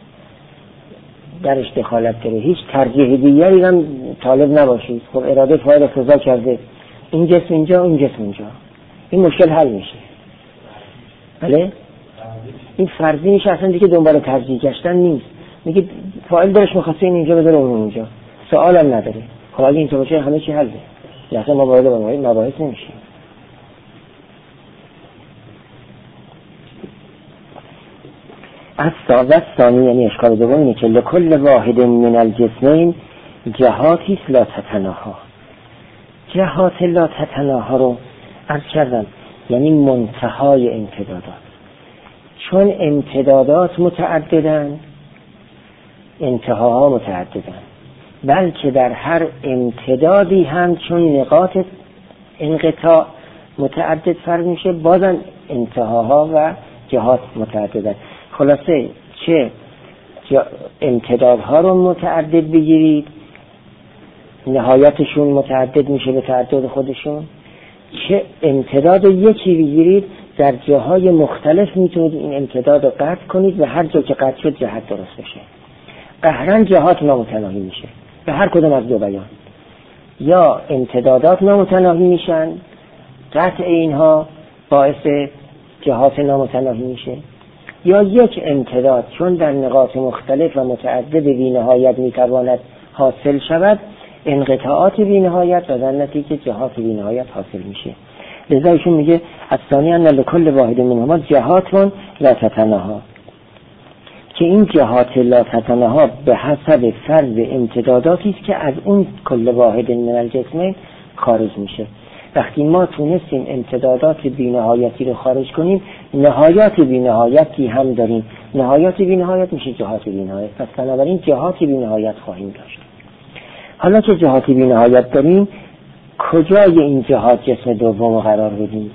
درش دخالت داره، هیچ ترجیح دیگری هم طالب نباشید، خب اراده فاعل اقتضا کرده این جسم اینجا این جسم اینجا، این مشکل حل میشه. بله این فرضی میشه، اصلا دیگه دنبال ترجیح گشتن نیست. میگه فاعل درش مخصوص این اینجا بذاره اون اونجا، سوالم نداره. خب اگه اینطور باشه همه چی حله، اصلا ما وارد مباحث نمیشیم. از ثانی یعنی اشکال دوم اینه که لکل واحد من الجسمین جهاتی لا تتناها. جهات لا تتناها رو عرض کردم یعنی منتهای امتدادات. چون امتدادات متعددن انتهاها متعددن، بلکه در هر امتدادی هم چون نقاط انقطاع متعدد فرق میشه، بازم انتهاها و جهات متعددن. خلاصه چه امتدادها رو متعدد بگیرید نهایتشون متعدد میشه به تعدد خودشون، چه امتداد یکی بگیرید در جاهای مختلف میتونید این امتداد رو قطع کنید و هر جا که قطع شد جهت درست بشه. قهرن جهات نامتناهی میشه به هر کدوم از دو بیان، یا امتدادات نامتناهی میشن قطع اینها باعث جهات نامتناهی میشه، یا یک امتداد چون در نقاط مختلف و متعدد بی نهایت میتواند حاصل شود انقطاعات بی نهایت و در نتیجه جهات بی نهایت حاصل میشه. لذا ایشون میگه الثانی ان لکل واحد منهما جهات لا تتناهی، که این جهات لا تتناهی به حسب فرض امتداداتی است که از اون کل واحد من الجسمین خارج میشه. وقتی ما تونستیم امتدادات بی نهایتی رو خارج کنیم نهایات بی نهایتی هم داریم، نهایات بی نهایت میشه جهات بی نهایت، پس بنابراین جهات بی نهایت خواهیم داشت. حالا که جهات بی نهایت داریم کجای این جهات جسم دوم قرار بدیم؟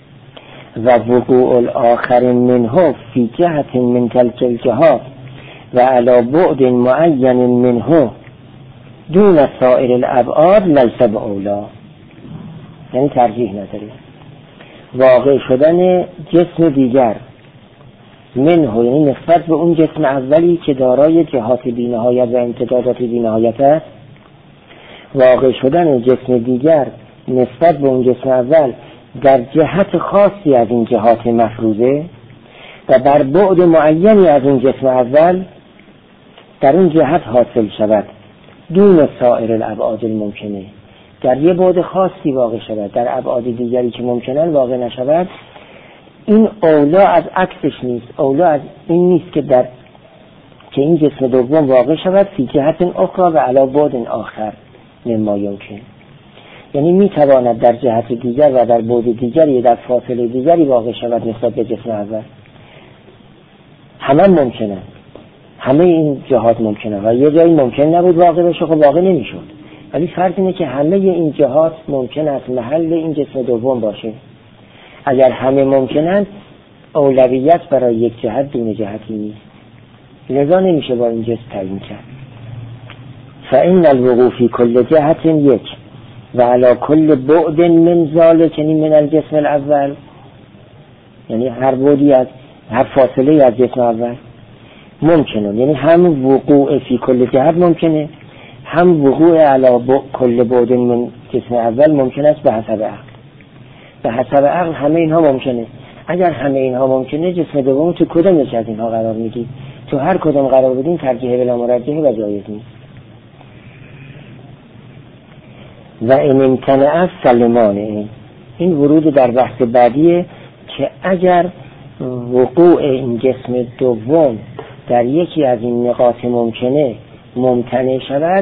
و وقوع الاخر منه فی جهت من تلک الجهات و علی بعد معین منه دون سایر الابعاد لیس باولا، یعنی ترجیح نداره. واقع شدن جسم دیگر منه یعنی نسبت به اون جسم اولی که دارای جهات بی نهایت و امتدادات بی نهایت است، واقع شدن جسم دیگر نسبت به اون جسم اول در جهت خاصی از این جهات مفروضه و بر بعد معینی از اون جسم اول در اون جهت حاصل شود دون سایر الابعاد الممکنه، در یه بعد خاصی واقع شود در ابعاد دیگری که ممکنن واقع نشود. این اولا از عکسش نیست، اولا از این نیست که در که این جسم دوم واقع شود فی جهت اخرى و علی بعد آخر مما یمکن، یعنی میتواند در جهت دیگر و در بعد دیگری در فاصله دیگری واقع شود نسبت به جسم اول. همه ممکنه، همه این جهات ممکنه و یه جایی ممکن نبود واقع بشه خب واقع نمیشد، ولی فرض اینه که همه این جهات ممکن است محل این جسم دوم باشه. اگر همه ممکنند اولویت برای یک جهت دون جهتی نیست، لذا نمیشه با این جسم تعیین کرد. فإن الوقوع في كل جهة یک و على كل بعد من ذلك یعنی من الجسم الاول، یعنی هر بعدی از هر فاصله از جسم اول ممکنه، یعنی هم وقوع فی کل جهت ممکنه هم وقوع علی کل بعد من جسم اول ممکن است به حسب عقل. به حسب عقل همه اینها ممکنه. اگر همه اینها ممکنه جسم دوم تو کدوم یک از اینها قرار میدی؟ تو هر کدوم قرار بدین ترجیح بلا مرجحه و جایز نیست. و این امتنع سلمانه، این ورود در بحث بعدیه که اگر وقوع این جسم دوم در یکی از این نقاط ممکنه ممتنع شود،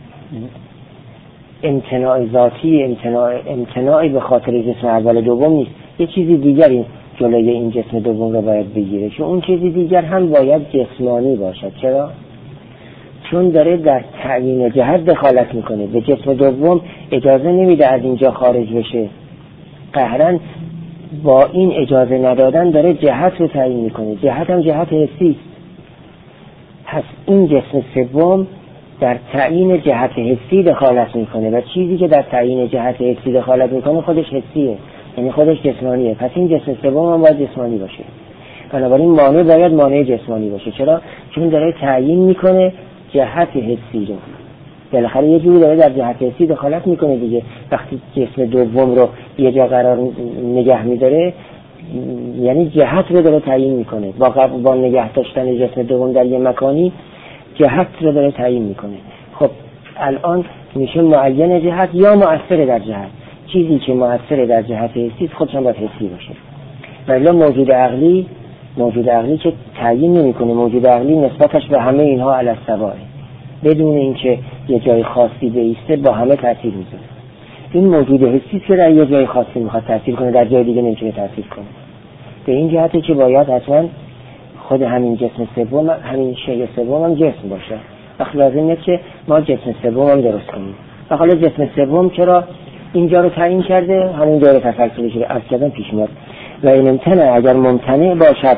امتناع ذاتی امتناع امتناعی به خاطر جسم اول دوم نیست، یه چیزی دیگری جلوی این جسم دوم رو باید بگیره، چون اون چیزی دیگر هم باید جسمانی باشد. چرا؟ چون داره در تعیین جهت دخالت میکنه، به جسم دوم اجازه نمیده از اینجا خارج بشه، قهرن با این اجازه ندادن داره جهت رو تعیین میکنه، جهت هم جهت حسی است. پس این جسم سوم در تعیین جهت حسی دخالت میکنه و چیزی که در تعیین جهت حسی دخالت میکنه خودش حسیه، یعنی خودش جسمانیه. پس این جسم سوم هم باید جسمانی باشه، بنابراین مانع باید مانع جسمانی باشه. چرا؟ چون داره تعیین میکنه جهت حسی رو، بالاخره یه جوری داره در جهت حسی دخالت میکنه دیگه. وقتی جسم دوم رو یه جا قرار نگه میداره یعنی جهت رو داره تعیین میکنه، با با نگه داشتن جسم دوم در یه مکانی جهت رو داره تعیین میکنه. خب الان میشه معین جهت یا مؤثر در جهت. چیزی که مؤثر در جهت حسی خودش هم باید حسی باشه. ولی موجود عقلی موجود عقلی که تعیین نمیکنه، موجود عقلی نسبتش به همه اینها علی السواء، بدون اینکه یه جای خاصی بیسته با همه تاثیر میذاره. این موجود حسی که در یه جای خاصی میخواد تاثیر کنه در جای دیگه نمیتونه تاثیر کنه. به این جهته که باید حتما خود همین جسم سوم، همین شیء سوم هم جسم باشه. وقت لازم نیست که ما جسم سوم هم درست کنیم. و حالا جسم سوم چرا اینجا رو تعیین کرده؟ همون دور تسلسلی که از کردن پیش میاد. و این امتنه اگر ممتنع باشد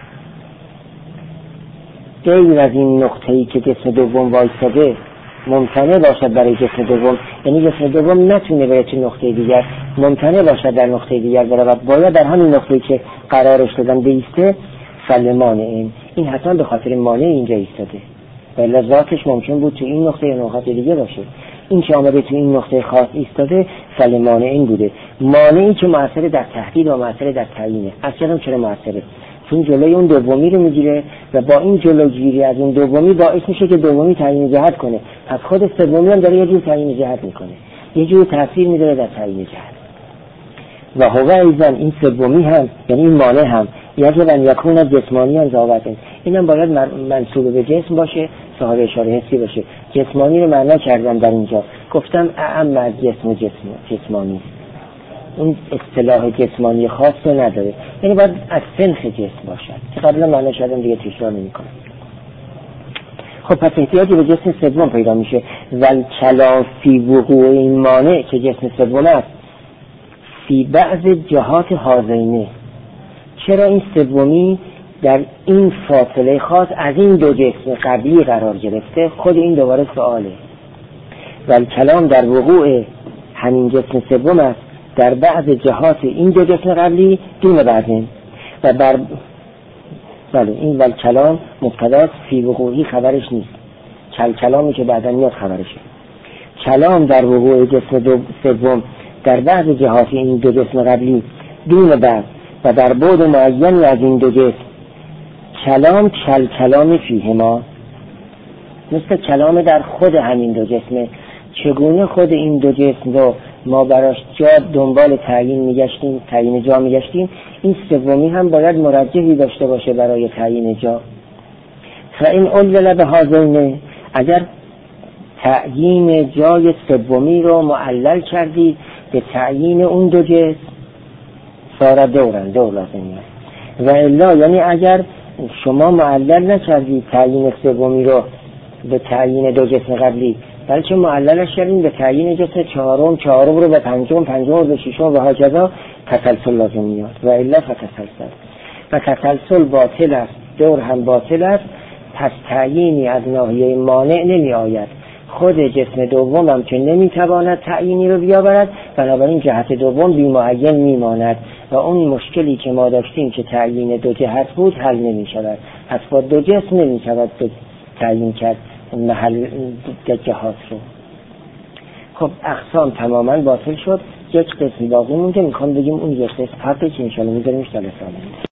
غیر از این نقطه‌ای که جسم دوم وایستاده ممتنع باشد برای جسم دوم، یعنی جسم دوم نتونه بره تو نقطه دیگر، ممتنع باشد در نقطه دیگر بره و باید در همین نقطه‌ای که قرارش دادن بیسته، فلمانه این این حتما به خاطر مانع اینجا ایستاده. ولی ذاتش ممکن بود تو این نقطه یا نقطه دیگه باشه. این که آمده تو این نقطه خاص ایستاده فلمانه این بوده. مانعی که مؤثر در تهدید و مؤثر در تعیینه. اصلا چرا مؤثره؟ چون جلوی اون دومی رو میگیره و با این جلوگیری از اون دومی باعث میشه که دومی تعیین جهت کنه. پس خود سومی هم داره یه جور تعیین جهت میکنه، یه جور تاثیر میذاره در تعیین جهت. و هو ایضا این سومی هم یعنی این مانع هم یجب ان یکون جسمانی ان ضابطه، اینم باید منسوب به جسم باشه، صاحب اشاره حسی باشه. جسمانی رو معنا کردم در اینجا، گفتم اعم از جسم و جسم جسمانی، اون اصطلاح جسمانی خاص رو نداره، یعنی باید از سنخ جسم باشد که قبلا معنا کردم دیگه تکرار نمی‌کنم. خب پس احتیاجی به جسم سوم پیدا میشه. ول کلام فی وقوع این مانع که جسم سوم است فی بعض جهات هازینه، چرا این سومی در این فاصله خاص از این دو جسم قبلی قرار گرفته؟ خود این دوباره سواله. ول کلام در وقوع همین جسم سوم است در بعض جهات این دو جسم قبلی دون بعضین و بر بله این ول کلام مبتدا فی وقوعی خبرش نیست، کل کلامی که بعدا میاد خبرشه. کلام در وقوع جسم سوم در بعض جهات این دو جسم قبلی دون بعض و در بعد معینی از این دو جسم، کلام کل کلام فیهما، مثل کلام در خود همین دو جسمه. چگونه خود این دو جسم رو ما براش جا دنبال تعیین میگشتیم، تعیین جا میگشتیم، این سومی هم باید مرجحی داشته باشه برای تعیین جا. فاین علل بهذین، اگر تعیین جای سومی رو معلل کردی به تعیین اون دو جسم، صار دورن دور لازمیه. و الا یعنی اگر شما معلل نکردی تعیین سومی رو به تعیین دو جسم قبلی، بلکه معللش کردیم به تعیین جسم چهارم، چهارم رو به پنجم، پنجم رو به ششم و هکذا، تسلسل لازم میاد. و الا فتسلسل، و تسلسل باطل است، دور هم باطل است. پس تعیینی از ناحیه مانع نمی آید. خود جسم دوم هم که نمی تواند تعیینی رو بیاورد، بنابراین جهت دوم بی معین می ماند و اون مشکلی که ما داشتیم که تعیین دو جهت بود حل نمی شود. پس با دو جسم نمی شود تعیین کرد محل جهات رو. خب اقسام تماما باطل شد. یک قسم باقی مونده، میخوام بگیم اون یک قسم فرقی که انشاءالله میذاریمش در